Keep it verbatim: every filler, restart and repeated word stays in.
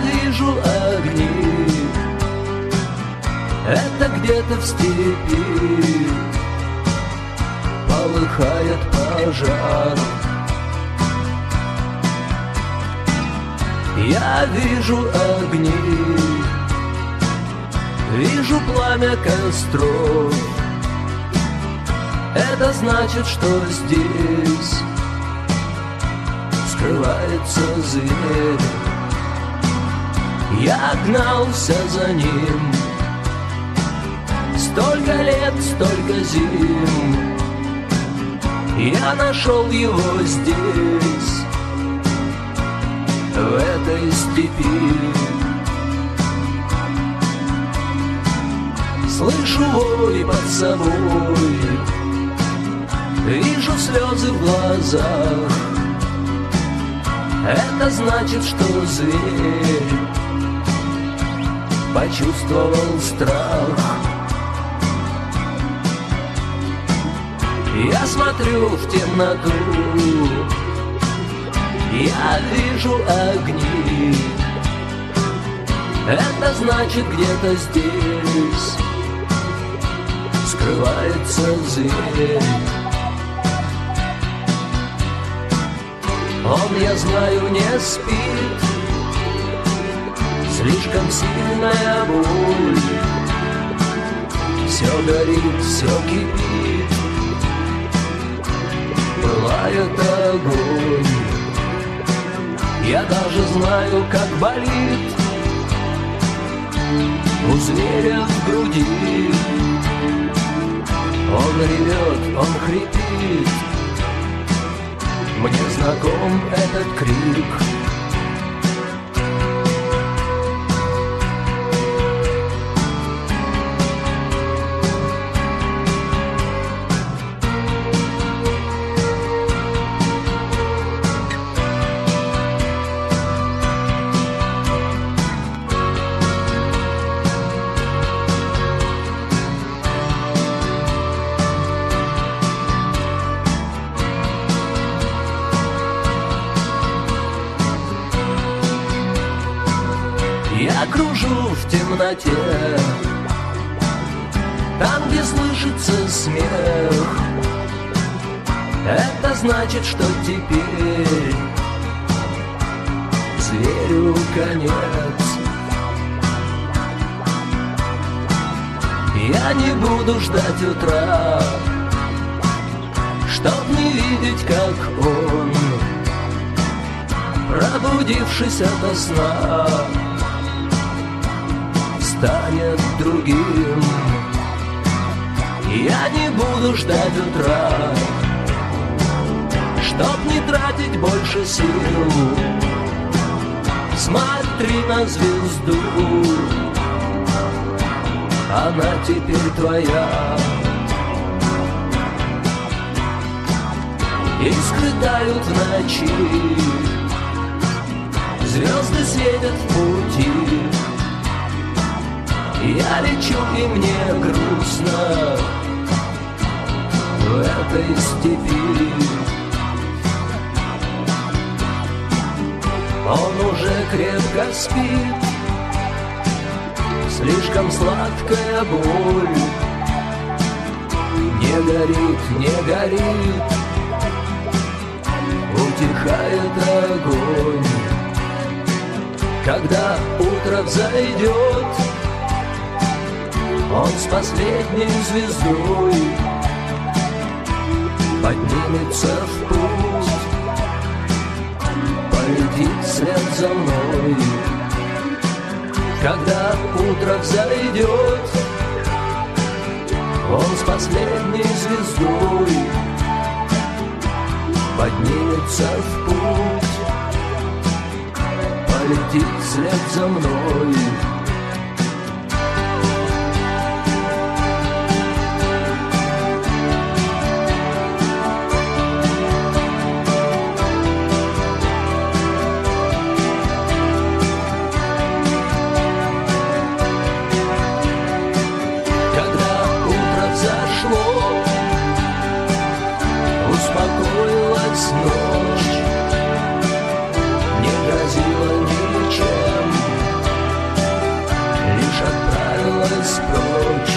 вижу огни, это где-то в степи полыхает пожар. Я вижу огни, вижу пламя костров. Это значит, что здесь скрывается зверь. Я гнался за ним столько лет, столько зим. Я нашел его здесь, в этой степи. Слышу вой под собой, вижу слезы в глазах. Это значит, что зверь почувствовал страх. Я смотрю в темноту, я вижу огни. Это значит, где-то здесь скрывается зверь. Он, я знаю, не спит, слишком сильная боль. Все горит, все кипит, пылает огонь. Я даже знаю, как болит у зверя в груди. Он ревет, он хрипит, мне знаком этот крик. Я кружу в темноте, там, где слышится смех. Это значит, что теперь зверю конец. Я не буду ждать утра, чтоб не видеть, как он, пробудившись ото сна, станет другим. Я не буду ждать утра, чтоб не тратить больше сил. Смотри на звезду, она теперь твоя. Искры тают в ночи, звезды светят в пути. Я лечу, и мне грустно в этой степи. Он уже крепко спит, слишком сладкая боль. Не горит, не горит, утихает огонь. Когда утро взойдет, он с последней звездой поднимется в путь, полетит вслед за мной. Когда утро взойдет, он с последней звездой поднимется в путь, полетит вслед за мной. Успокоилась ночь, не грозила ничем. прочь.